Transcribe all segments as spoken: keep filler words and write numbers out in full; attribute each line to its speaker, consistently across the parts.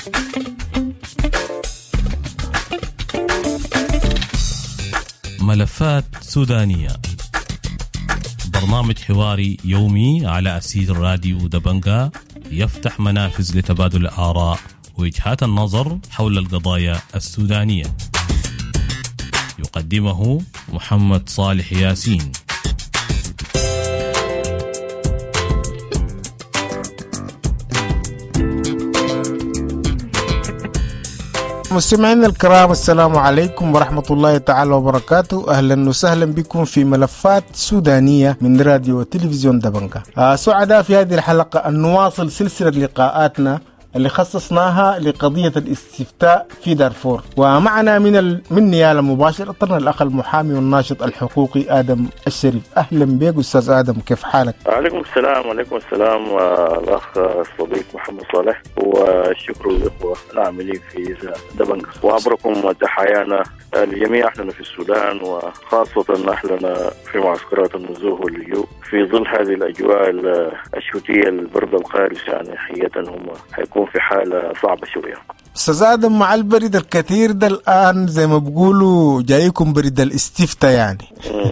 Speaker 1: ملفات سودانية، برنامج حواري يومي على أسير راديو دبنجا يفتح منافذ لتبادل الآراء ووجهات النظر حول القضايا السودانية. يقدمه محمد صالح ياسين.
Speaker 2: مستمعينا الكرام، السلام عليكم ورحمة الله تعالى وبركاته. أهلا وسهلا بكم في ملفات سودانية من راديو وتلفزيون دبنجا. آه سعداء في هذه الحلقة أن نواصل سلسلة لقاءاتنا اللي خصصناها لقضية الاستفتاء في دارفور، ومعنا من ال... من نيالة مباشرة الأخ المحامي والناشط الحقوقي آدم الشريف. أهلا بك أستاذ آدم، كيف حالك؟
Speaker 3: عليكم السلام. وعليكم السلام الأخ الصديق محمد صالح، والشكر للإخوة العاملين في دبنجا، وعبركم تحيانا الجميع أهلنا في السودان، وخاصة أهلنا في معسكرات النزوه واللجوء في ظل هذه الأجواء الشتوية البرد القارس. يعني حقيقة هم حيكون في حالة صعبة شوية.
Speaker 2: أستاذ آدم، مع البرد الكثير ده الآن زي ما بقولوا جايكم برد الاستفتاء يعني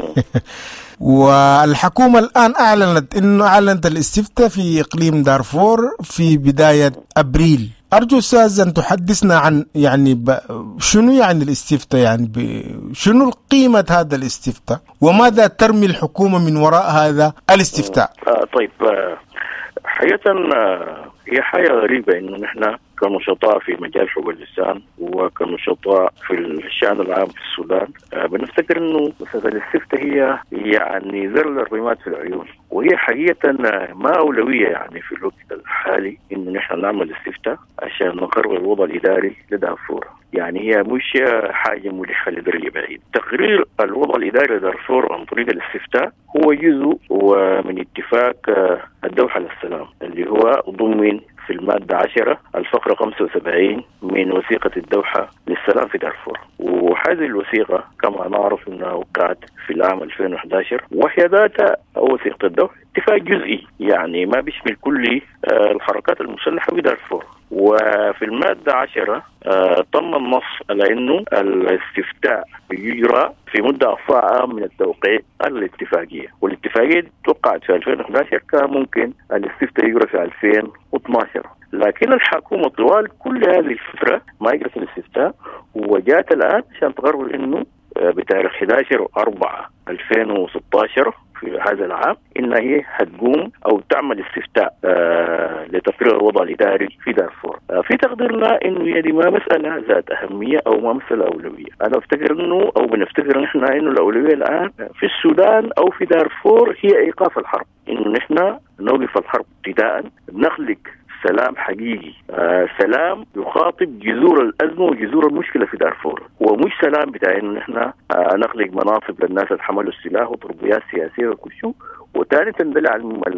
Speaker 2: والحكومة الآن أعلنت إنه أعلنت الاستفتاء في إقليم دارفور في بداية أبريل. أرجو أستاذ أن تحدثنا عن يعني ب... شنو يعني الاستفتاء، يعني ب... شنو قيمة هذا الاستفتاء، وماذا ترمي الحكومة من وراء هذا الاستفتاء؟
Speaker 3: آه طيب، آه حقيقة آه هي حاجة غريبة إنه نحن كنشطاء في مجال حقوق الإنسان وكنشطاء في الشأن العام في السودان آه بنفتكر إنه مسألة الاستفتاء هي يعني زر الرماد في العيون، وهي حقيقة ما أولوية يعني في الوقت الحالي إنه نحن نعمل استفتاء عشان نقرر الوضع الإداري لدارفور. يعني هي مش حاجة ملحة لدرجة بعيد. تقرير الوضع الإداري لدارفور عن طريق الاستفتاء هو جزء من اتفاق الدوحة للسلام اللي هو ضمن في المادة عشرة الفقرة خمسة وسبعين من وثيقة الدوحة للسلام في دارفور. وهذه الوثيقة كما نعرف أنها وقعت في العام ألفين وإحدى عشر، وهي ذات وثيقة الدوحة اتفاق جزئي يعني ما بيشمل كل الحركات المسلحة في دارفور. وفي المادة عشرة تم النص على أنه الاستفتاء يجرى في مدة أقصى من التوقيع الاتفاقية، والاتفاقية توقعت في ألفين وإحدى عشر، كان ممكن الاستفتاء يجرى في ألفين واثني عشر، لكن الحكومة طوال كل هذه الفترة ما يجرى الاستفتاء، وجاءت الآن عشان تقرر أنه بتاريخ أحد عشر أربعة ألفين وستة عشر في هذا العام إن هي هتقوم أو تعمل استفتاء آه لتقرير الوضع الإداري في دارفور. آه في تقديرنا إنه هذه ما مسألة ذات أهمية أو ما مسألة أولوية. أنا أفتكر إنه أو بنفتكر نحن إنه الأولوية الآن في السودان أو في دارفور هي إيقاف الحرب، إنه نحن نوقف الحرب ابتداء، نخلق سلام حقيقي، آه سلام يخاطب جذور الأزمة وجذور المشكلة في دارفور. هو مش سلام بتاع إنه نحن آه نخلق مناصب للناس اللي حملوا السلاح وتربيات سياسية وكل شيء، وثاني تندلع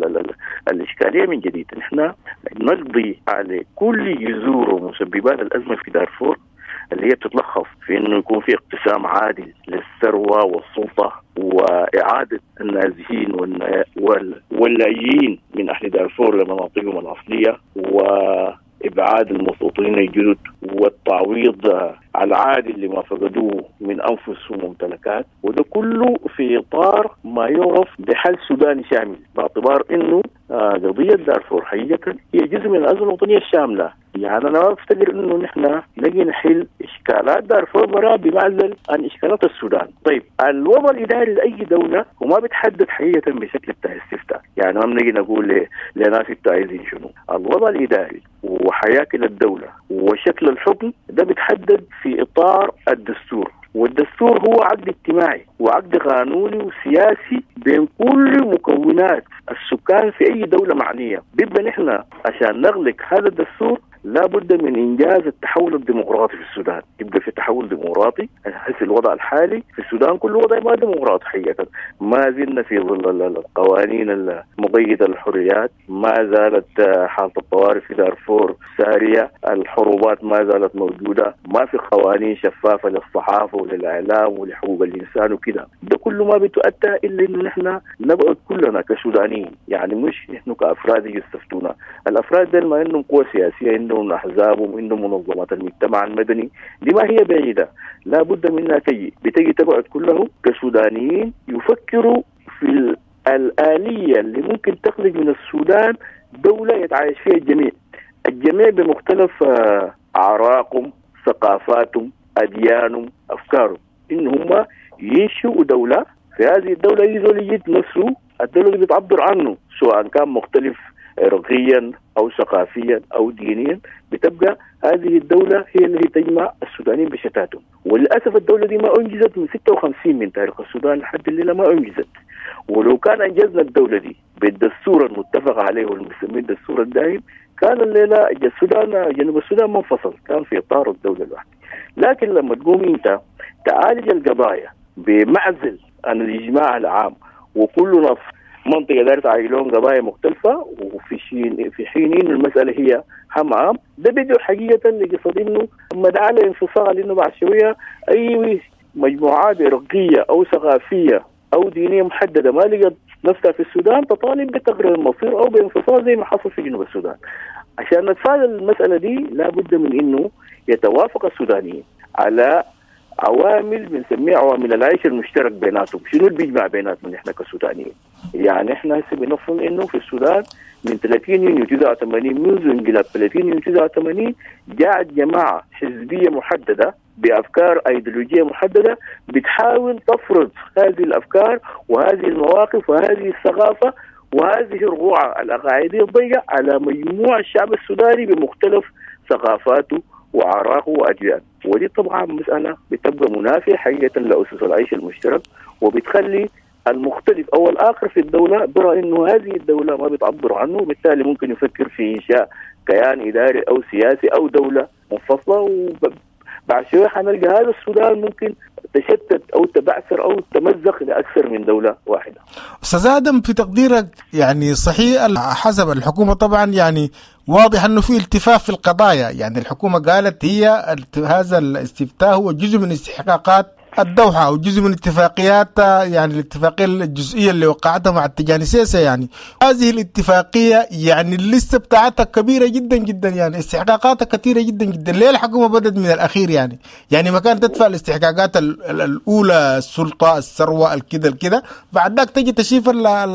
Speaker 3: الإشكالية من جديد. نحن نقضي على كل جذور ومسببات الأزمة في دارفور اللي هي بتتلخص في إنه يكون في اقتسام عادل للثروة والسلطة، وإعادة النازحين واللاجئين من أهل دارفور لمناطقهم الأصلية، وإبعاد المستوطنين الجدد، والتعويض العادل لما فقدوه من أنفسهم وممتلكات. وده كله في إطار ما يعرف بحل سوداني شامل، باعتبار إنه قضية دارفور حقيقة هي جزء من الأزمة الوطنية الشاملة. يعني أنا أفتكر إنه نحن نجي نحل إشكالات دارفور برا بمعزل عن إشكالات السودان. طيب الوضع الإداري لأي دولة وما بتحدد حقيقة بشكل بتاع استفتاء، يعني ما بنجي نقول لناس انتوا عايزين شنو. الوضع الإداري وحياكل الدولة وشكل الحكم ده بتحدد في إطار الدستور، والدستور هو عقد اجتماعي وعقد قانوني وسياسي بين كل مكونات السكان في أي دولة معنية. بيبقى نحن عشان نغلق هذا الدستور لابد من إنجاز التحول الديمقراطي في السودان. يبقى في تحول ديمقراطي. حيث الوضع الحالي في السودان كله وضع ما ديمقراطي حقيقة. ما زلنا في ظل القوانين المقيدة للحريات، ما زالت حالة الطوارئ في دارفور سارية، الحروبات ما زالت موجودة، ما في قوانين شفافة للصحافة وللإعلام ولحقوق الإنسان وكده. ده كله ما بتؤتى إلا إنه نحن نبعد كلنا كسودانيين، يعني مش نحن كأفراد يستفتونا. الأفراد دل ما إنهم قوة سياسية، إنهم عندهم أحزابهم، عندهم منظمات المجتمع المدني، دي ما هي بعيدة، لا بد منها تجي بتجي تقعد كلهم كسودانيين يفكروا في الآلية اللي ممكن تخرج من السودان دولة يتعايش فيها الجميع، الجميع بمختلف أعراقهم، ثقافاتهم، أديانهم، أفكارهم، إن هم ينشئوا دولة. في هذه الدولة يجوا يجد نفسه الدولة اللي بتعبر عنه، سواء كان مختلف عرقيا أو ثقافيا أو دينيا، بتبقى هذه الدولة هي التي تجمع السودانيين بشتاتهم. وللأسف الدولة دي ما أنجزت من ستة وخمسين من تاريخ السودان لحد الليلة ما أنجزت. ولو كان أنجزنا الدولة دي بالدستور المتفق عليه والمسمى الدستور الدائم، كان الليلة السودان جنوب السودان منفصل، كان في إطار الدولة الواحدة. لكن لما تقوم أنت تعالج القضايا بمعزل عن الإجماع العام، وكلنا في منطقة دارت عائلون قضايا مختلفة، وفي حين في حين المسألة هي هم عام، ده بيدعو حقيقة لقصد إنه مدعاة لانفصال، إنه بعد شوية أي مجموعات عرقية أو ثقافية أو دينية محددة ما لقت نفسها في السودان تطالب بتغيير المصير أو بانفصال زي ما حصل في جنوب السودان. عشان نتفادى المسألة دي لابد من إنه يتوافق السودانيين على عوامل بنسميها عوامل العيش المشترك بيناتهم. شنو اللي بيجمع بيناتهم نحن كسودانيين؟ يعني احنا هسه بنفرض انه في السودان من ثلاثين يونيو تسعة وثمانين، منذ انقلاب ثلاثين يونيو تسعة وثمانين، جاءت جماعة حزبية محددة بأفكار أيديولوجية محددة بتحاول تفرض هذه الأفكار وهذه المواقف وهذه الثقافة وهذه الرقعة العقائدية الضيقة على مجموع الشعب السوداني بمختلف ثقافاته وأعراقه وأديانه. ودي طبعا مسألة بتبقى منافية حقيقة لأسس العيش المشترك، وبتخلي المختلف أو الآخر في الدولة برى إنه هذه الدولة ما بتعبر عنه، وبالتالي ممكن يفكر في إنشاء كيان إداري أو سياسي أو دولة منفصلة. وبعد شوية حنلقى هذا السودان ممكن تشتت أو تبعثر أو تمزق لأكثر من دولة واحدة.
Speaker 2: أستاذ آدم، في تقديرك يعني صحيح حسب الحكومة طبعا يعني واضح أنه في التفاف في القضايا، يعني الحكومة قالت هي هذا الاستفتاء هو جزء من استحقاقات الدوحة أو جزء من اتفاقيات، يعني الاتفاقية الجزئية اللي وقعتها مع التجاني سياسة. يعني هذه الاتفاقية يعني الليستة بتاعتها كبيرة جدا جدا، يعني استحقاقاتها كثيرة جدا جدا. ليه الحكومة بدأت من الأخير؟ يعني يعني ما كانت تدفع الاستحقاقات الأولى، السلطة، الثروة، الكذا الكذا، بعد ذاك تجي تشيف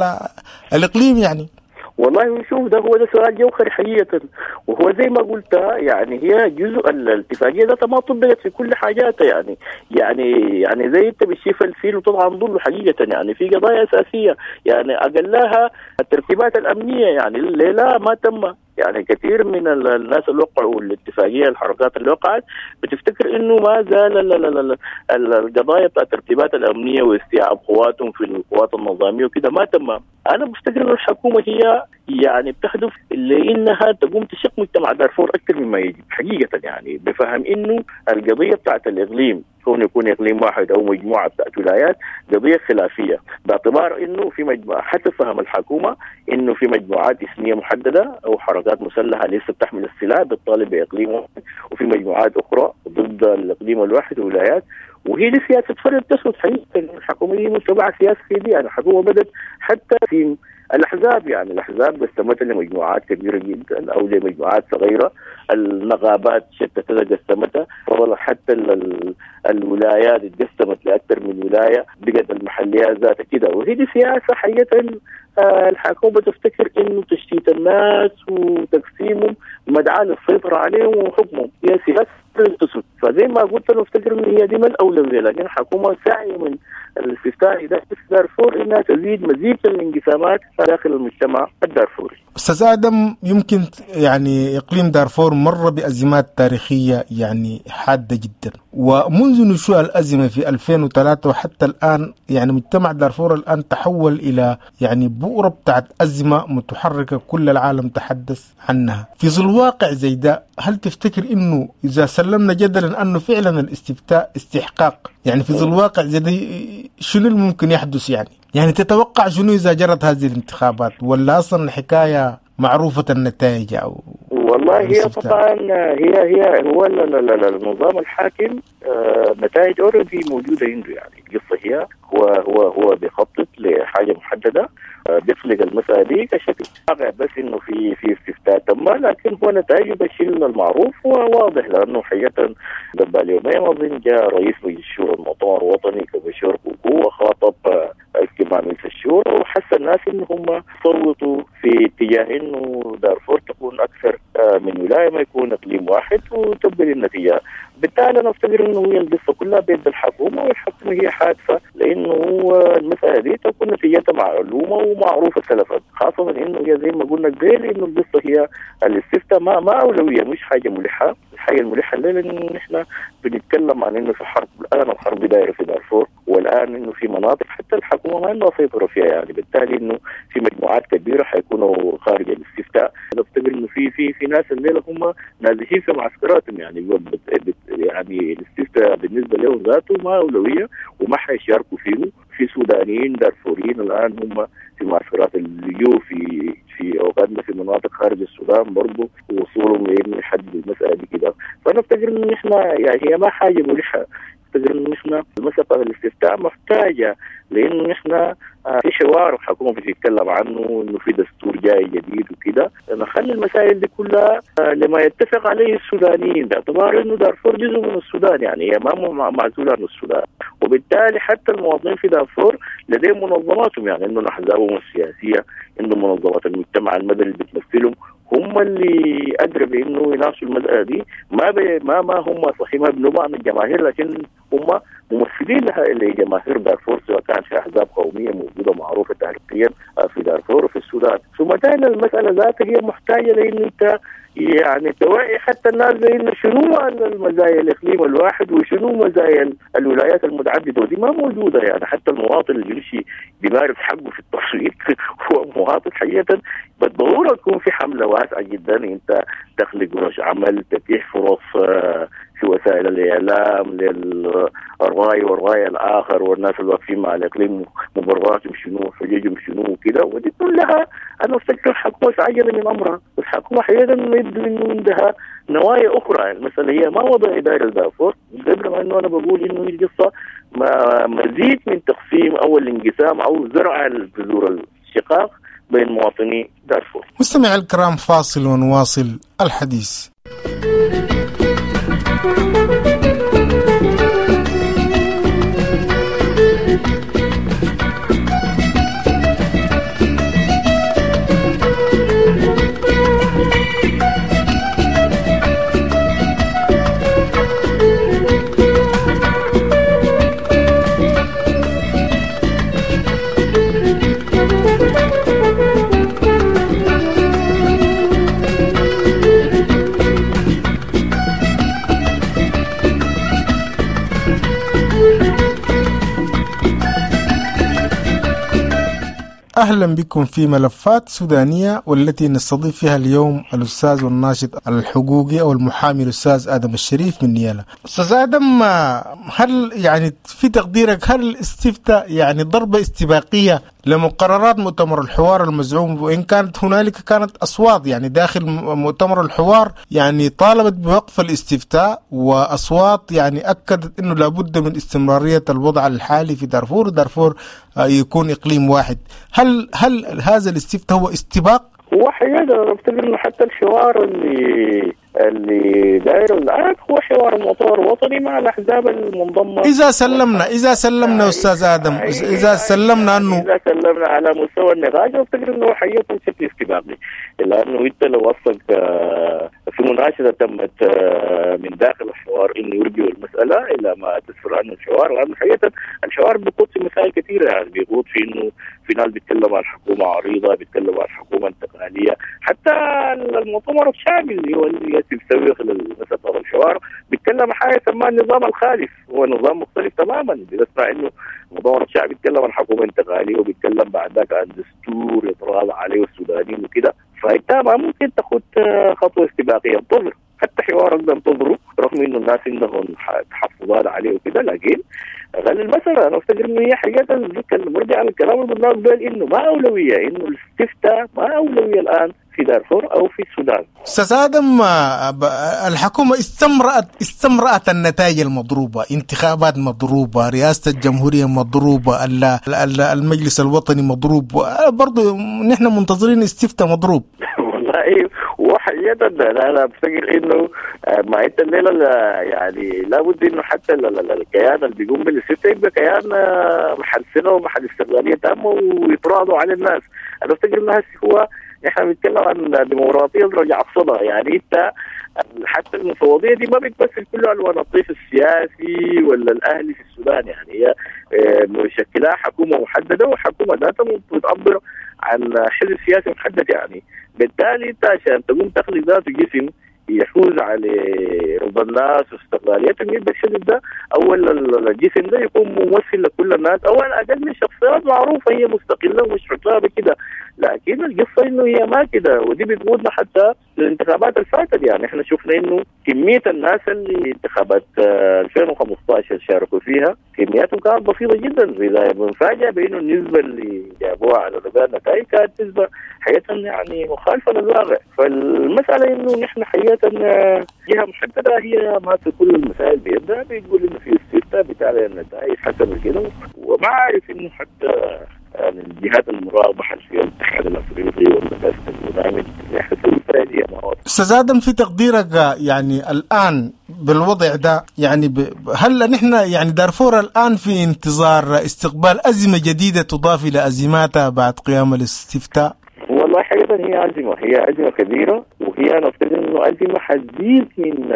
Speaker 2: الإقليم. يعني
Speaker 3: والله شوف، ده هو ده سؤال جوهري حقيقة، وهو زي ما قلت يعني هي جزء الاتفاقية ذاتها ما طبقت في كل حاجاتها. يعني يعني يعني زي انت بتشوف الفيل وتطعن ضله حقيقة. يعني في قضايا أساسية يعني أقلها الترتيبات الأمنية، يعني الليلة ما تم. يعني كثير من الناس اللي وقعوا الاتفاقية، الحركات اللي وقعت بتفتكر انه ما زال القضايا بتاع الترتيبات الامنية واستيعاب قواتهم في القوات النظامية وكده ما تم. انا بفتكر ان الحكومة هي يعني بتهدف لانها تقوم تشق مجتمع دارفور اكثر مما يجب حقيقة. يعني بفهم انه القضية بتاعت الاقليم كون يكون اقليم واحد او مجموعة بتاعت ولايات قضية خلافية، باعتبار انه في مجموعة حسب فهم الحكومة انه في مجموعات اسمية محددة او حركات مسلحة لسه بتحمل السلاح بتطالب باقليم واحد، وفي مجموعات اخرى ضد الاقليم الواحد ولايات. وهي دي سياسة فرد تسود حقيقة. الحكومة دي متبعة سياسة دي. يعني الحكومة بدأت حتى في الأحزاب، يعني الأحزاب قسمتها لمجموعات كبيرة جدا أو لمجموعات صغيرة، النقابات شتتها قسمتها، حتى الولايات اتقسمت لأكثر من ولاية، بقت المحليات ذاتها كده. وهي دي سياسة حقيقة الحكومة تفتكر إنه تشتيت الناس وتقسيمهم مدعاة للسيطرة عليهم وحكمهم، هي سياسة تسود. فزي ما قلت أنا أفتكر إن هي دي ما الأولوية، لكن الحكومة ساعية من الاستفتاء إذا دارفور إنها تزيد مزيد من الانقسامات داخل المجتمع الدارفوري.
Speaker 2: أستاذ آدم، يمكن يعني إقليم دارفور مر بأزمات تاريخية يعني حادة جدا، ومنذ نشوء الأزمة في ألفين وثلاثة وحتى الآن يعني مجتمع دارفور الآن تحول إلى يعني بؤرة بتاعت أزمة متحركة كل العالم تحدث عنها. في ظل واقع زي ده، هل تفتكر إنه إذا سلمنا جدلا أنه فعلا الاستفتاء استحقاق، يعني في ظل واقع زي ده شنو الممكن يحدث؟ يعني يعني تتوقع شنو إذا جرت هذه الانتخابات؟ ولا أصلا الحكاية معروفة النتائج أو
Speaker 3: والله هي طبعا هي هي هو النظام الحاكم آه نتائج اوريدي موجوده عنده. يعني القصه هي هو هو هو بيخطط لحاجه محدده، آه بيخلق المساله دي كشكل واقع، بس انه في في استفتاء تم، لكن هو نتائجه بشيل المعروف وواضح. لانه حقيقه قبل يومين اظن جاء رئيس مجلس الشورى المؤتمر الوطني كبشير كوكو وخاطب آه اجتماع مجلس الشورى، وحس الناس انهم صوتوا في اتجاه انه دارفور تكون اكثر من ولايه ما يكون اقليم واحد وتبدل النتيجه. بالتالي انا افتكر انه هي القصه كلها بيد الحكومه، والحكومه هي حادثه لانه المساله دي تكون نتيجتها معلومه ومعروفه سلفا، خاصه انه هي زي ما قلنا قبل انه القصه هي الاستفتاء ما ما اولويه، مش حاجه ملحه. الحاجه الملحه الليله انه نحن بنتكلم عن انه في حرب الان الحرب دايره في دارفور، والان انه في مناطق حتى الحكومه ما عندها سيطره فيها، يعني بالتالي انه في مجموعات كبيره حيكونوا خارج الاستفتاء. انا افتكر انه في في في ناس الليله هم نازحين في معسكراتهم، يعني يعني الاستفتاء بالنسبه لهم ذاته ما اولويه وما حيشاركوا فيه. في سودانيين دارفوريين الان هم في معسكرات اللجوء في في اوقاتنا في مناطق خارج السودان برضه، ووصولهم لانه يحددوا المساله دي كده. فانا افتكر انه احنا يعني هي ما حاجه ملحه، افتكر انه احنا مساله الاستفتاء محتاجه لانه احنا في حوار الحكومه بتتكلم عنه انه في دستور جاي جديد وكده، نخلي المسائل دي كلها لما يتفق عليه السودانيين باعتبار انه دارفور جزء من السودان، يعني هي ما معزوله عن السودان، وبالتالي حتى المواطنين في دارفور لديهم منظماتهم، يعني انه احزابهم السياسيه، انه منظمات المجتمع المدني اللي بتمثلهم هم اللي ادرى بانه يناقشوا المساله دي. ما ما ما هم صحيح ما بنوع من الجماهير، لكن هم ممثلين لها لجماهير دارفور، سواء كان في احزاب قوميه موجوده معروفه تاريخيا في دارفور وفي السودان. ثم تاني المساله ذاتها هي محتاجه لانه انت يعني توعي حتى الناس بانه شنو المزايا الاقليم الواحد وشنو مزايا الولايات المتعدده، ودي ما موجوده. يعني حتى المواطن اللي يمشي بيمارس حقه في التصويت هو مواطن حقيقه بالضروره تكون في حمله واسعه جدا، انت تخلق ورش عمل، تتيح فرص في وسائل الاعلام للراي والراي الاخر والناس اللي واقفين مع الاقليم مبرراتهم شنو حججهم شنو وكده، ودي كلها انا افتكر الحكومه عجله من امرها، والحكومه حقيقه يبدو انه عندها نوايا اخرى. المساله هي ما وضع اداره دارفور، قبل ما انه انا بقول انه القصه مزيد من تقسيم او الانقسام او زرع البذور الشقاق بين مواطني دارفور.
Speaker 2: مستمع الكرام، فاصل ونواصل الحديث. أهلا بكم في ملفات سودانية، والتي نستضيف فيها اليوم الأستاذ والناشط الحقوقي أو المحامي الأستاذ آدم الشريف من نيالا. أستاذ آدم، هل يعني في تقديرك هل الاستفتاء يعني ضربة استباقية لمقررات مؤتمر الحوار المزعوم، وإن كانت هنالك كانت أصوات يعني داخل مؤتمر الحوار يعني طالبت بوقف الاستفتاء، وأصوات يعني أكدت أنه لابد من استمرارية الوضع الحالي في دارفور ودارفور يكون إقليم واحد؟ هل هل هذا الاستفتاء هو استباق؟
Speaker 3: هو حقيقة أنا أفتكر إنه حتى الحوار اللي اللي داير الآن هو حوار المؤتمر الوطني مع الأحزاب المنضمة.
Speaker 2: إذا سلمنا إذا سلمنا آه أستاذ آدم آه إذا سلمنا أنه
Speaker 3: إذا سلمنا على مستوى النقاش أفتكر إنه حقيقة بشكل استباقي، لأنه أنت لو وصلت في مناشدة تمت من داخل الحوار إنه يرجعوا المسألة إلى ما تسفر عنه الحوار، لأنه حقيقة الحوار بيقود في مسائل كثيرة، يعني بيقود في إنه في ناس بيتكلموا عن حكومة عريضة، بيتكلموا عن حكومة انتقالية، حتى المؤتمر الشعبي اللي هو اللي بيسوي خلال مسألة الحوار بيتكلم حاجة سماها النظام الخالف، هو نظام مختلف تماما. بنسمع إنه المؤتمر الشعبي بيتكلم عن حكومة انتقالية وبيتكلم بعد ذاك عن دستور يتراضى عليه السودانيين وكده، فأنت ما ممكن تاخد خطوة استباقية، انتظر حتى حوارك ده انتظروا، رغم إنه الناس عندهم تحفظات عليه وكده، لكن غير المسألة أنا أفتكر إنه هي حاجات مرجع على الكلام المناقض ده، إنه ما أولوية، إنه الاستفتاء ما أولوية الآن في دارفور أو في السودان.
Speaker 2: أستاذ آدم، الحكومة استمرأت استمرأت النتائج المضروبة، انتخابات مضروبة، رئاسة الجمهورية مضروبة، المجلس الوطني مضروب، برضو نحن منتظرين استفتاء مضروب.
Speaker 3: والله وحقيقة أنا بفتكر إنه ما أنت الليلة يعني لابد إنه حتى الكيان اللي بيقوم بالاستفتاء يبقى كيان محل ومحل استقلالية تامة ويتراضوا على الناس. أنا بفتكر إنه هسه هو نحن بنتكلم عن ديمقراطية رجع صدى، يعني أنت حتى المفوضية دي ما بتمثل كله الوان الطيف السياسي ولا الأهلي في السودان، يعني هي مشكلها حكومة محددة وحكومة ذاتها بتعبر عن حزب سياسي محدد. يعني بالتالي انت عشان تقوم تخلق ذاته جسم يحوز على رضا الناس واستقلاليتهم يبقى الحزب ده اول الجسم ده يكون ممثل لكل الناس او على الاقل من شخصيات معروفه هي مستقله ومش حسابه كده. لكن القصه انه هي ما كده، ودي بتقودنا حتى للانتخابات الفاتت. يعني احنا شفنا انه كميه الناس اللي انتخابات ألفين وخمسطعش شاركوا فيها كمياتهم كانت بسيطه جدا، اذا بنفاجئ بانه النسبه اللي جابوها على النتائج كانت نسبه حقيقه يعني مخالفه للواقع. فالمساله انه نحن حقيقه جهه محدده هي ما في كل المسائل بيدها، بيقول انه في استفتاء بتاع النتائج حسب كده، وما عارف انه حتى يعني الجهات المرابحه في الاتحاد الافريقي والمجلس البرنامج يحدث الفائده.
Speaker 2: استاذ آدم، في تقديرك يعني الان بالوضع ده يعني ب... هل نحن يعني دارفور الان في انتظار استقبال ازمه جديده تضاف الى ازماتها بعد قيام الاستفتاء؟
Speaker 3: والله حقيقة هي أزمة هي أزمة كبيرة، وهي نفترض إنه أزمة حتزيد من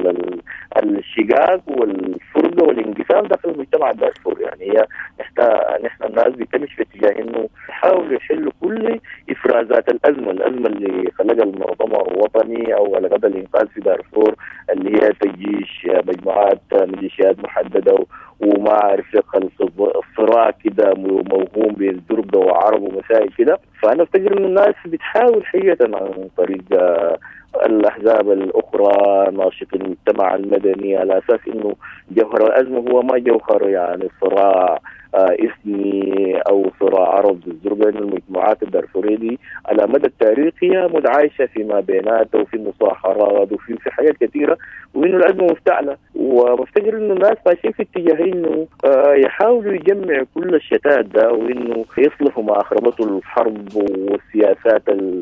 Speaker 3: الشقاق والفرقة والانقسام داخل المجتمع الدارفوري. يعني هي نحن نحن الناس بتمشي في اتجاه إنه يحاولوا يحلوا كل إفرازات الأزمة الأزمة اللي خلق المنظمة الوطني أو على قدر الإنقاذ في دارفور، اللي هي تجيش مجموعات ميليشيات محددة وما عارف يدخل الصراع كده موهوم بين دربة وعرب ومسائل كده. فأنا أفتكر إن الناس بتحاول حقيقة عن طريق الأحزاب الأخرى ناشط المجتمع المدني على أساس إنه جوهر الأزمة هو ما جوهر يعني صراع اسمي أو صراع عرب ضد دربة، إن المجموعات الدارفورية دي على مدى التاريخ هي متعايشة فيما بيناتها وفي مصاحرات وفي في حاجات كثيرة، وإنه الأزمة مفتعلة. وبفتكر إنه الناس ماشيين في اتجاه إنه يحاولوا يجمعوا كل الشتات ده وإنه يصلحوا ما أخربته الحرب والسياسات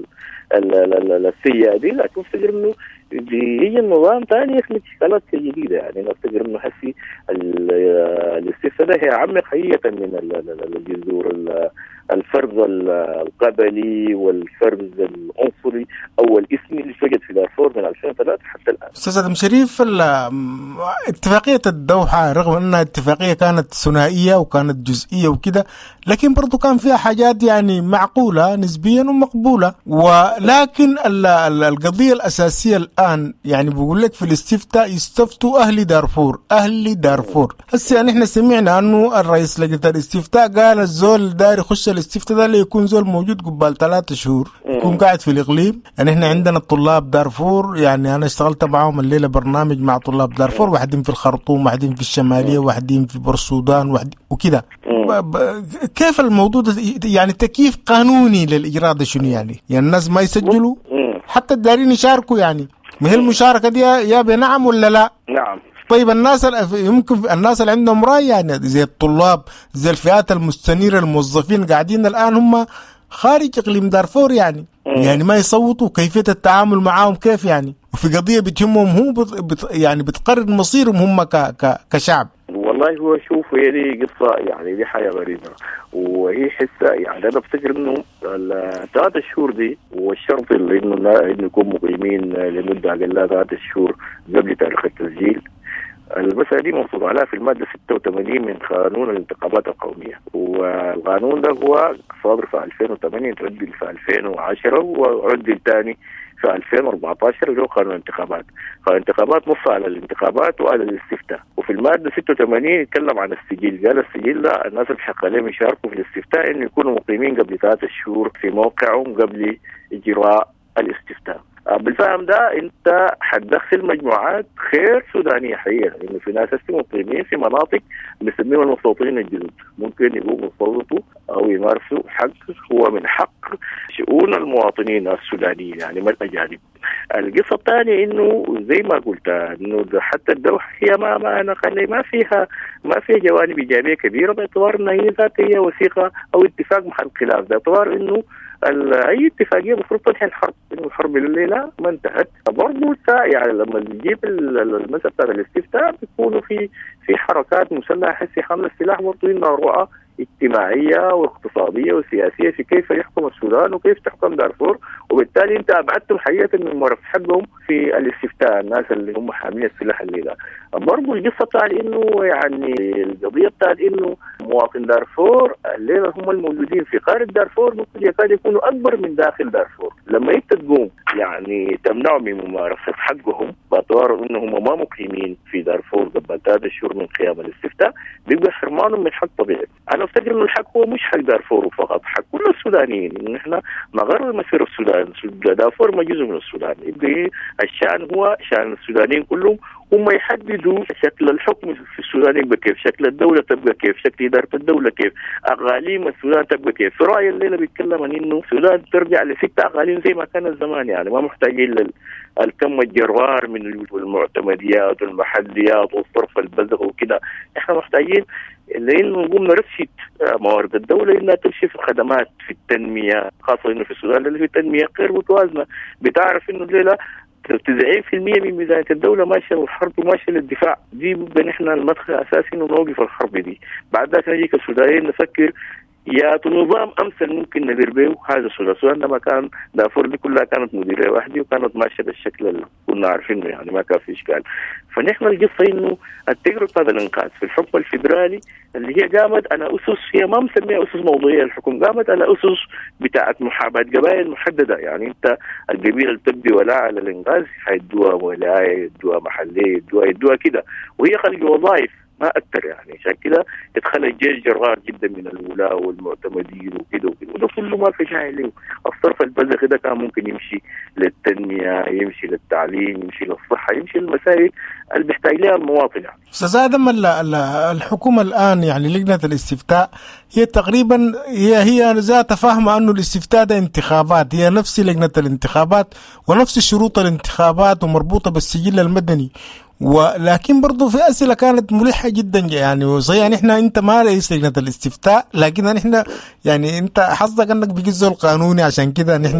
Speaker 3: السيئة دي. لكن أفتكر إنه يجي النظام ثاني يخلق شكلات جديدة. يعني نفتكر إنه هسي الاستفتاء ده هي عمق حقيقة من الجذور الفرز القبلي والفرز العنصري أو الاسمي اللي وجد في دارفور من ألفين وثلاثة حتى الآن.
Speaker 2: أستاذ آدم شريف، اتفاقية الدوحة رغم أنها اتفاقية كانت ثنائية وكانت جزئية وكده، لكن برضو كان فيها حاجات يعني معقولة نسبيا ومقبولة. ولكن القضية الأساسية الآن يعني بقول لك في الاستفتاء يستفتوا أهل دارفور أهل دارفور. هسه يعني احنا سمعنا أنه الرئيس لجنة الاستفتاء قال الزول داير يخش الاستفتاء ده اللي يكون زول موجود قبال ثلاثة شهور يكون قاعد في الإقليم. يعني احنا عندنا طلاب دارفور، يعني أنا اشتغلت معهم الليلة برنامج مع طلاب دارفور، واحدين في الخرطوم واحدين في الشمالية واحدين في بورسودان واحد وكده. كيف الموضوع ده يعني تكييف قانوني للإجراء ده شنو؟ يعني يعني الناس ما يسجلوا حتى الدارين يشاركوا، يعني ما هي المشاركة دي يا بنعم ولا لا؟
Speaker 3: نعم.
Speaker 2: طيب الناس يمكن الناس اللي عندهم رأي يعني زي الطلاب زي الفئات المستنيرة الموظفين قاعدين الآن هم خارج إقليم دارفور، يعني م. يعني ما يصوتوا، كيفية التعامل معهم كيف يعني؟ وفي قضية بتهمهم هو بت بت يعني بتقرر مصيرهم هم ك ك كشعب.
Speaker 3: والله هو شوف هي دي قصة يعني دي حاجة غريبة، وهي حسة يعني أنا بفتكر إنه الثلاثة شهور دي والشرط اللي إنه إنه يكون مقيمين لمدة أقل ثلاثة شهور قبل تاريخ التسجيل. المسألة دي منصوص عليها في المادة ستة وثمانين من قانون الانتخابات القومية، والقانون ده هو صادر في ألفين وثمانية تعدل في ألفين وعشرة وعدل ثاني في ألفين وأربعة عشر اللي هو قانون الانتخابات. قانون الانتخابات نص على الانتخابات وعلى الاستفتاء، وفي المادة ستة وثمانين يتكلم عن السجل. قال السجل ده الناس اللي حق عليهم يشاركوا في الاستفتاء إنه يكونوا مقيمين قبل ثلاثة شهور في موقعهم قبل إجراء الاستفتاء. بالفهم ده انت حتدخل مجموعات خير سودانيه حقيقه، انه في ناس مقيمين في مناطق بيسميهم المستوطنين الجدد ممكن يقوموا يصوتوا او يمارسوا حق هو من حق شؤون المواطنين السودانيين يعني ما الاجانب. القصه الثانيه انه زي ما قلت انه حتى الدوحه هي ما ما انا خلي ما فيها ما فيها جوانب ايجابيه كبيره، باعتبار انها هي ذاتها هي وثيقه او اتفاق محل خلاف، باعتبار انه اي اتفاقيه المفروض تنهي الحرب، انه الحرب الليله ما انتهت. برضه يعني لما نجيب المساله بتاعت الاستفتاء بيكونوا في في حركات مسلحه في حمل السلاح برضه انها رؤى اجتماعيه واقتصاديه وسياسيه في كيف يحكم السودان وكيف تحكم دارفور، وبالتالي انت ابعدتم حقيقه من الممارسه حقهم في الاستفتاء الناس اللي هم حاملين السلاح الليله. برضه القصه بتاعت انه يعني القضيه بتاعت انه مواطن دارفور الليله هم الموجودين في قاره دارفور ممكن يكاد يكونوا اكبر من داخل دارفور. لما انت تقوم يعني تمنعهم من ممارسه حقهم باعتبار انهم ما مقيمين في دارفور قبل ثلاث شهور من قيام الاستفتاء، بيبقى حرمانهم من حق طبيعي. انا افتكر انه الحق هو مش حق دارفور فقط، حق كل السودانيين، انه احنا نغير مسير السودان. دارفور ما جزء من السودان، يبقى الشان هو شان السودانيين كلهم، هم يحددوا شكل الحكم في السودان يبقى كيف، شكل الدولة تبقى كيف، شكل إدارة الدولة كيف، أقاليم السودان تبقى كيف. في رأي الليلة بيتكلم عن إنه السودان ترجع لست أقاليم زي ما كان زمان، يعني ما محتاجين الكم الجرار من المعتمديات والمحليات والصرف البذخ وكده. إحنا محتاجين لأنه نقوم نرشد موارد الدولة إنها تمشي في الخدمات في التنمية، خاصة إنه في السودان اللي في التنمية غير متوازنة. بتعرف إنه الليلة تسعين بالمئة من ميزانية الدولة ماشية للحرب وماشية للدفاع، دي بيبقى نحن المدخل الأساسي إنه نوقف الحرب دي. بعد ذلك نجي كالسودانيين نفكر يا نظام أمثل ممكن ندير به هذا السودان. السودان لما كان دارفور دي كلها كانت مديرية واحدة وكانت ماشية بالشكل اللي كنا عارفينه، يعني ما كان في إشكال. فنحن القصة إنه التجربة هذا الإنقاذ في الحكم الفيدرالي اللي هي قامت على أسس هي ما مسميها أسس موضوعية، الحكم قامت على أسس بتاعت محاباة قبائل محددة. يعني أنت القبيلة اللي تبدي ولاء على الإنقاذ حيدوها ولاية، يدوها محلية، يدوها يدوها كده، وهي خلق وظائف ما أكثر. يعني عشان كده يدخل الجيش جرار جدا من الولاة والمعتمدين وكده وكده، وده كله ما في شيء له. الصرف البذخ ده كان ممكن يمشي للتنمية، يمشي للتعليم، يمشي للصحة، يمشي للمسائل اللي بيحتاج لها المواطن. يعني
Speaker 2: أستاذ آدم، الحكومة الآن يعني لجنة الاستفتاء هي تقريبا هي هي ذات فاهمة أنه الاستفتاء ده انتخابات، هي نفس لجنة الانتخابات ونفس شروط الانتخابات ومربوطة بالسجل المدني، ولكن برضو في أسئلة كانت ملحة جدا. يعني صحيح نحن انت ما رئيس لجنة الاستفتاء، لكن نحن يعني انت حظك انك بجزء القانوني، عشان كده نحن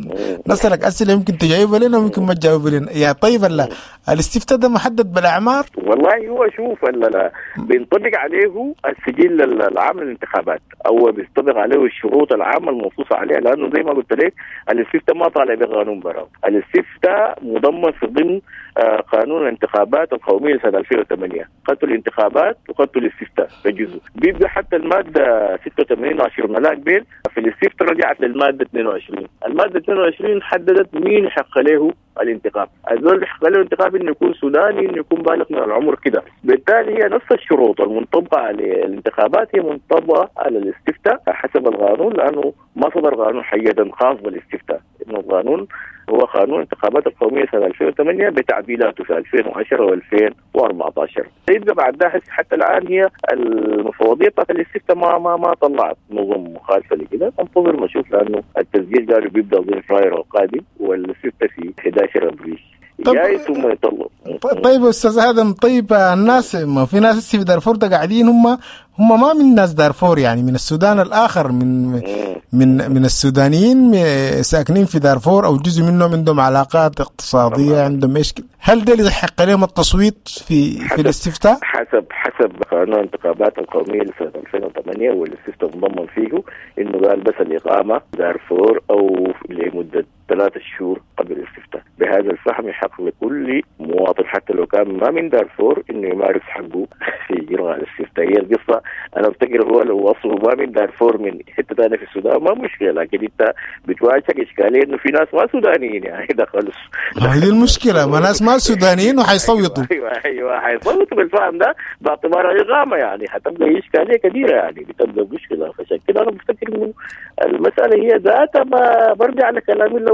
Speaker 2: نسألك أسئلة يمكن تجاوب لنا ويمكن ما تجاوب لنا. يا طيب الاستفتاء ده محدد بالأعمار؟
Speaker 3: والله هو شوف لا بينطبق عليه السجل العام للانتخابات او بينطبق عليه الشروط العامة المنصوصة عليها، لأنه زي ما قلت لك الاستفتاء ما طالع بقانون براو. الاستفتاء مضمن في ضمن قانون الانتخابات القومية سنة ألفين وثمانية، قتل الانتخابات وقتل الاستفتاء بجزء. بيبقى حتى المادة ستة وثمانين عشر ملاك بين في الاستفتاء رجعت للمادة اثنين وعشرين. المادة اثنين وعشرين حددت مين يحق له الانتخاب، الزول يحق له الانتخاب انه يكون سوداني، انه يكون بالغ من العمر كده. بالتالي هي نفس الشروط المنطبقة على الانتخابات هي منطبقة على الاستفتاء حسب القانون، لأنه ما صدر قانون حقيقة خاص بالاستفتاء، انه القانون هو قانون الانتخابات القومية سنة ألفين وثمانية بتعديلاته في ألفين وعشرة وألفين وأربعة عشر. يبقى بعد ده حتى الآن هي المفوضية بتاعت الاستفتاء ما ما ما طلعت نظم مخالفة لكده. ننتظر نشوف، لأنه التسجيل قالوا بيبدأ ضمن فبراير القادم والاستفتاء في أحد عشر أبريل جاي ثم يطلع.
Speaker 2: طيب أستاذ آدم، طيب الناس ما في ناس في دارفور ده قاعدين هم هم ما من ناس دارفور، يعني من السودان الآخر، من من من السودانيين ساكنين في دارفور أو جزء منهم عندهم علاقات اقتصادية، عندهم إيش كده. هل ده اللي يحق لهم التصويت في في الاستفتاء؟
Speaker 3: حسب حسب قانون الانتخابات القومية لسنة ألفين وثمانية والاستفتاء مضمن فيه إنه قال بس الإقامة دارفور أو لمدة ثلاثة شهور قبل الاستفتاء. بهذا الفهم يحق لكل مواطن حتى لو كان ما من دارفور إنه يمارس حقه في إجراء الاستفتاء. هي القصة أنا أفتكر هو لو وصلوا ما من دارفور من حتة ثانية في السودان ما مشكلة، لكن أنت بتواجه إشكالية إنه في ناس ما سودانيين يعني ده خلص.
Speaker 2: هذه المشكلة، ما ناس ما سودانيين وحيصوتوا.
Speaker 3: أيوة أيوة حيصوتوا بالفهم ده باعتبار الإقامة، يعني حتبقى إشكالية كبيرة، يعني بتبقى مشكلة. فعشان كده أنا بفتكر إنه المسألة هي ذاتها برجع على كلامي اللي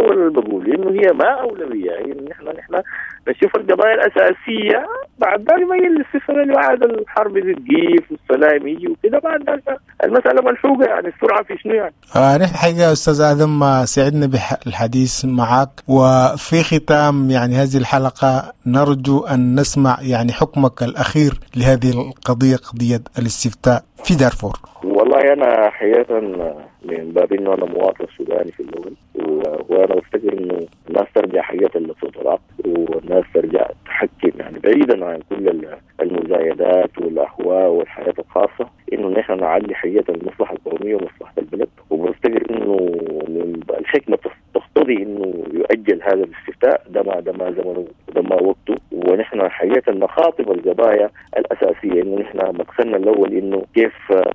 Speaker 3: الأول اللي بقول إنه هي ما أولوية، إنه نحن نحن نشوف القضايا الأساسية، بعد ذلك ما يجي الاستفسار اللي بعد الحرب تجيف والسلام يجي وكده، بعد ذلك المسألة ملحوقة يعني السرعة في شنو يعني.
Speaker 2: آه نحن حقيقة أستاذ آدم سعدنا بالحديث معك، وفي ختام يعني هذه الحلقة نرجو أن نسمع يعني حكمك الأخير لهذه القضية، قضية الاستفتاء في دارفور.
Speaker 3: والله أنا حقيقة من باب إنه أنا مواطن سوداني في الأول، وأنا أفتكر إنه الناس ترجع حقيقة لصوت العقل، والناس ترجع تحكم يعني بعيدا عن كل المزايدات والأهواء والحياة الخاصة، إنه نحن نعلي حقيقة المصلحة القومية ومصلحة البلد. وبفتكر إنه الحكمة تقتضي إنه يؤجل هذا الاستفتاء، ده ما ده ما زمنه وده ما وقته. ونحن حقيقة نخاطب القضايا الأساسية، إنه نحن مقصدنا الأول إنه كيف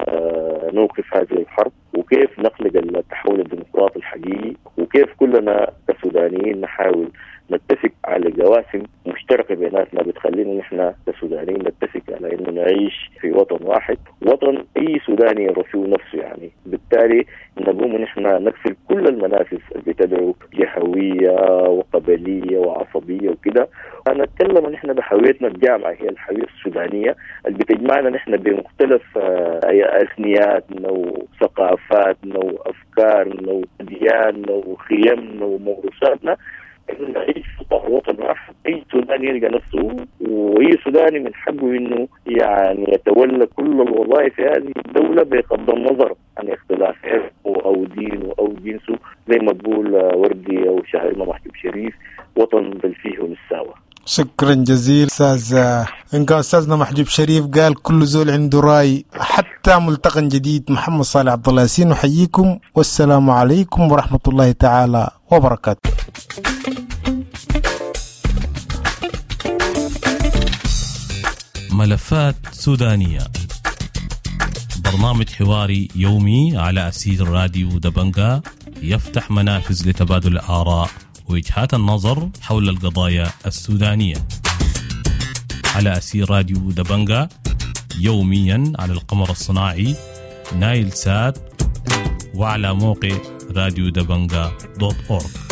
Speaker 3: نوقف هذه الحرب، وكيف نخلق التحول الديمقراطي الحقيقي، وكيف كلنا كسودانيين نحاول نتفق على جواسم مشتركة بيناتنا بتخلينا نحن كسودانيين نتفق على إنه نعيش في وطن واحد، وطن أي سوداني يرى فيه نفسه يعني. بالتالي نقوم نحن نكسر كل المنافذ اللي بتدعو لهوية وقبلية وعصبية وكده. أنا أتكلم نحن بهويتنا الجامعة، هي الهوية السودانية اللي بتجمعنا نحن بمختلف أثنياتنا وثقافاتنا وأفكارنا وأدياننا وخيمنا وموروثاتنا، إنه نعيش في وطن واحد. أي سوداني يلقى نفسه، وأي سوداني من حقه إنه يعني يتولى كل الوظائف في هذه الدولة بغض النظر عن اختلافه أو دينه أو جنسه، زي ما تقول وردي أو شاعرنا محجوب شريف، وطن بل فيه مساواة.
Speaker 2: شكرا جزيلا أستاذ. إن كان أستاذنا محجوب شريف قال كل زول عنده رأي. حتى ملتقى جديد، محمد صالح عبد الله ياسين نحييكم، والسلام عليكم ورحمة الله تعالى وبركاته.
Speaker 1: ملفات سودانية، برنامج حواري يومي على أثير راديو دبنجا يفتح منافذ لتبادل الآراء ووجهات النظر حول القضايا السودانية، على أثير راديو دبنجا يوميا على القمر الصناعي نايل سات، وعلى موقع راديو دبنجا دوت أورج.